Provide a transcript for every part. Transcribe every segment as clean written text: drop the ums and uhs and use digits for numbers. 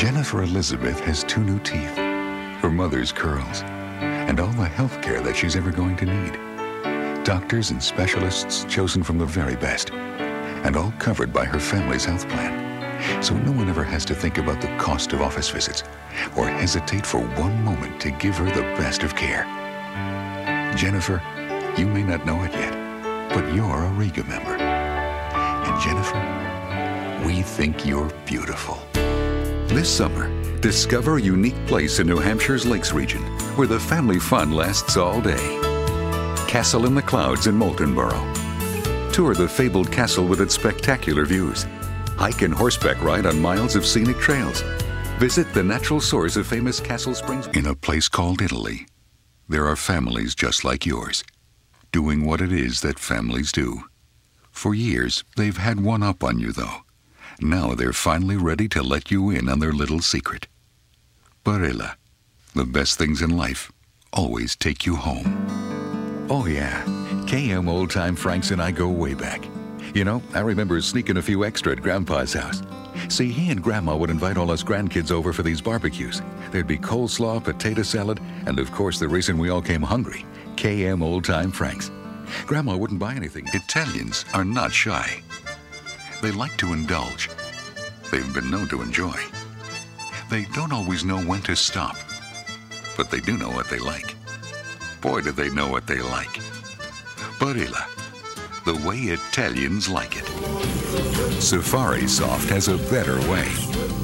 Jennifer Elizabeth has 2 new teeth, her mother's curls, and all the health care that she's ever going to need. Doctors and specialists chosen from the very best, and all covered by her family's health plan. So no one ever has to think about the cost of office visits or hesitate for one moment to give her the best of care. Jennifer, you may not know it yet, but you're a Riga member. And Jennifer, we think you're beautiful. This summer, discover a unique place in New Hampshire's Lakes region where the family fun lasts all day. Castle in the Clouds in Moultonborough. Tour the fabled castle with its spectacular views. Hike and horseback ride on miles of scenic trails. Visit the natural source of famous Castle Springs. In a place called Italy, there are families just like yours, doing what it is that families do. For years, they've had one up on you, though. Now they're finally ready to let you in on their little secret. Barilla, the best things in life, always take you home. Oh yeah, KM Old Time Franks and I go way back. You know, I remember sneaking a few extra at Grandpa's house. See, he and Grandma would invite all us grandkids over for these barbecues. There'd be coleslaw, potato salad, and of course the reason we all came hungry, KM Old Time Franks. Grandma wouldn't buy anything. Italians are not shy. They like to indulge. They've been known to enjoy. They don't always know when to stop, but they do know what they like. Boy, do they know what they like. Barilla, the way Italians like it. Safari Soft has a better way.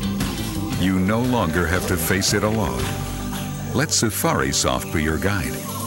You no longer have to face it alone. Let Safari Soft be your guide.